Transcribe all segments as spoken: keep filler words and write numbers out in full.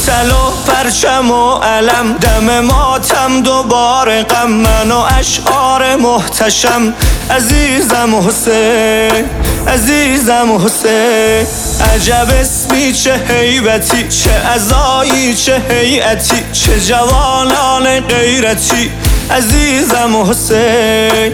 تل و پرچم و علم، دم ماتم دوباره غم، من و اشعار محتشم. عزیزم حسین، عزیزم حسین، عجب اسمی چه هیبتی، چه عزایی چه هیئتی، چه جوانان غیرتی. عزیزم حسین،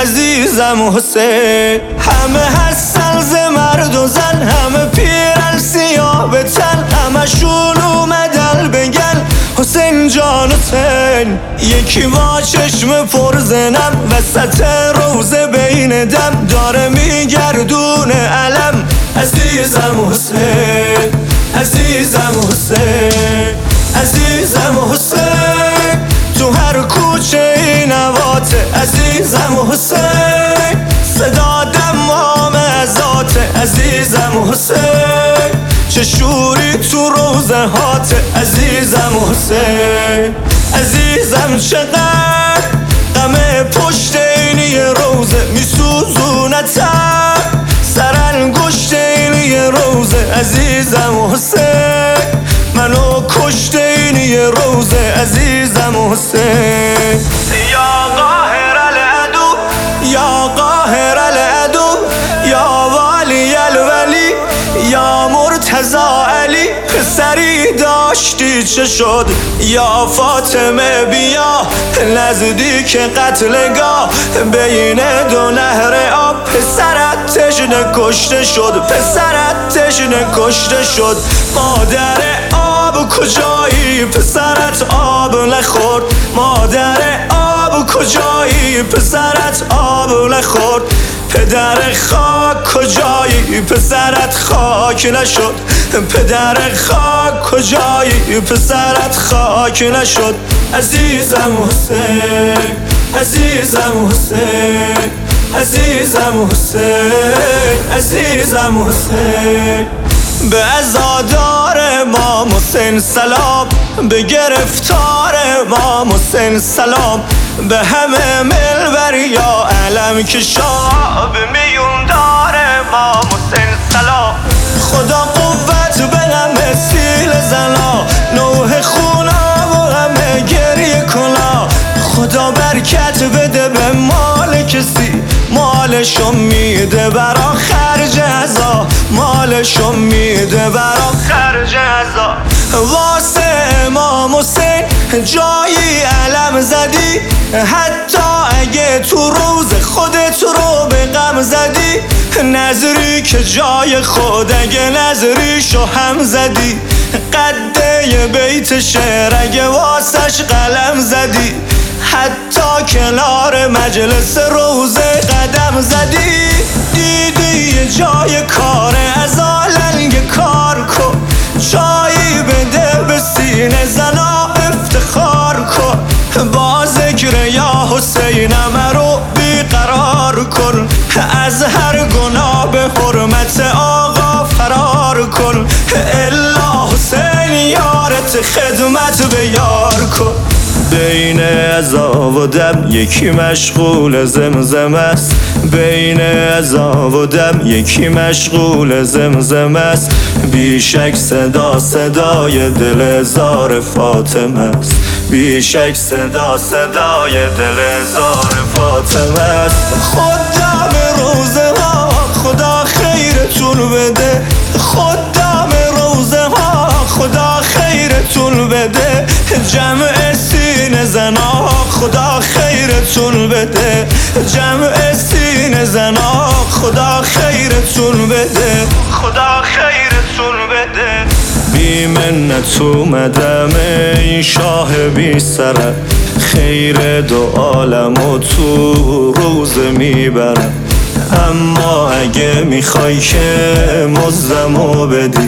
عزیزم حسین، همه هستن ز مرد و زن، همه پیرن سیاه به تن، همشون اومدن بگن حسین جان حسین. یکی با چشم پر زنم وسط روزه بین دم، داره میگردونه علم. عزیزم حسین، عزیزم حسین، عزیزم حسین، تو هر کوچه این نواته. عزیزم حسین، صدا دمام ازاته. عزیزم حسین، چه شوری تو روزه هاته. عزیزم حسین، عزیزم چقدر غم پشت اینی روزه، میسوزونتم سر انگشت اینی روزه. عزیزم حسین، منو کشت اینی روزه. عزیزم حسین، یا قاهر العدو، یا قاهر العدو، یا والی الولی، یا مرتضی علی. پسری داشتی چه شد یا فاطمه، بیا نزدیک قتلگاه بین دو نهر آب. پسرت تشنه کشته شد، پسرت تشنه کشته شد. مادر آب کجایی، پسرت آب نخورد. مادر آب کجایی، پسرت آب نخورد. پدر خاک کجایی، پسرت خاک نشد. پدر خاک کجایی، پسرت خاک نشد. عزیزم حسین، عزیزم حسین، عزیزم حسین، عزیزم حسین. به عزادار امام حسین سلام، به گرفتار امام حسین سلام، به همه ملبر یا علم کشا، به میوندار امام حسین سلام. خدا قوت به همه سیل زنا، نوح خونا و همه گریه کنا. خدا برکت بده به مال کسی، مالشو میده برا خرج عزا، مالشو میده برا خرج عزا. واسه امام حسین جایی علم زدی، حتی اگه تو روز خودت رو به غم زدی. نظری که جای خود اگه نظریشو هم زدی، قده بیت شعر اگه واسش قلم زدی، حتی کنار مجلس روزه قدم زدی. دیدی یه جای کار از آلنگ کار کن، جایی بده به سینه زنا افتخار کن. با ذکر یا حسینم رو بیقرار کن، از هر گناه به حرمت آقا فرار کن. الا حسین یارت خدمت به یار کن. بین عزا و دم یکی مشغول زمزم است، بین عزا و دم یکی مشغول زمزم است. بیشک صدا صدای دل زار فاطمه است، بیشک صدا صدای دل زار فاطمه است. خدا به روزه ها خدا خیرتون بده، خدا به روزه ها خدا خیرتون بده. جمع سینه زنا خدا خیرتون بده، جمع سینه زنا خدا خیرتون بده، خدا خیرتون بده. بی منت اومدم این شاه بی سرم، خیر دو عالم و تو روز میبرم. اما اگه میخوای که مزدمو بدی،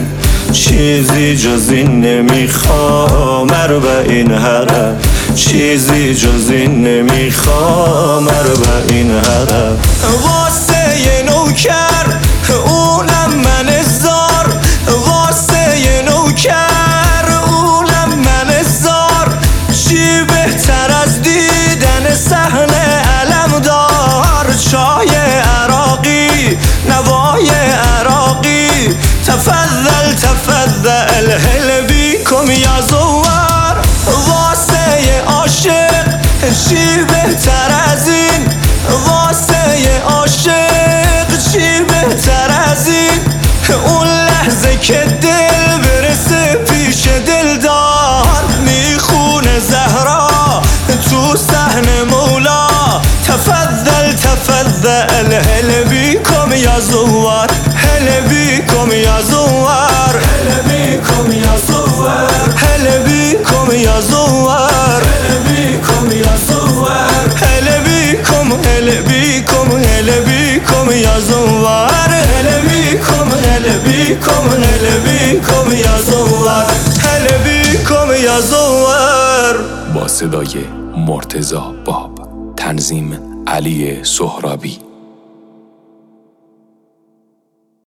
چیزی جز این نمیخوام اربعین حرم، چیزی جز این نمیخوام اربعین حرم. واسه یه نوکر اونم من زار، واسه یه نوکر اونم من زار. چی بهتر از دیدن صحنه علمدار، چای عراقی نوای عراقی. تفضل تفضل الحلبی بیکم یا زوار واسه عاشق چی بهتر از این واسه عاشق چی بهتر از این اون لحظه که دل برسه پیش دلدار میخونه زهرا تو صحن مولا تفضل تفضل هل بیکم یا زوار هل بیکم یا زوار هل بیکم یا زوار هل بیکم یا زوار هل بیکم یا زوار هل بیکم هل بیکم هل بیکم یا زوار هل بیکم هل بیکم هل بیکم یا زوار هل بیکم یا زوار. با صدای مرتضی باب، تنظیم علی سهرابی.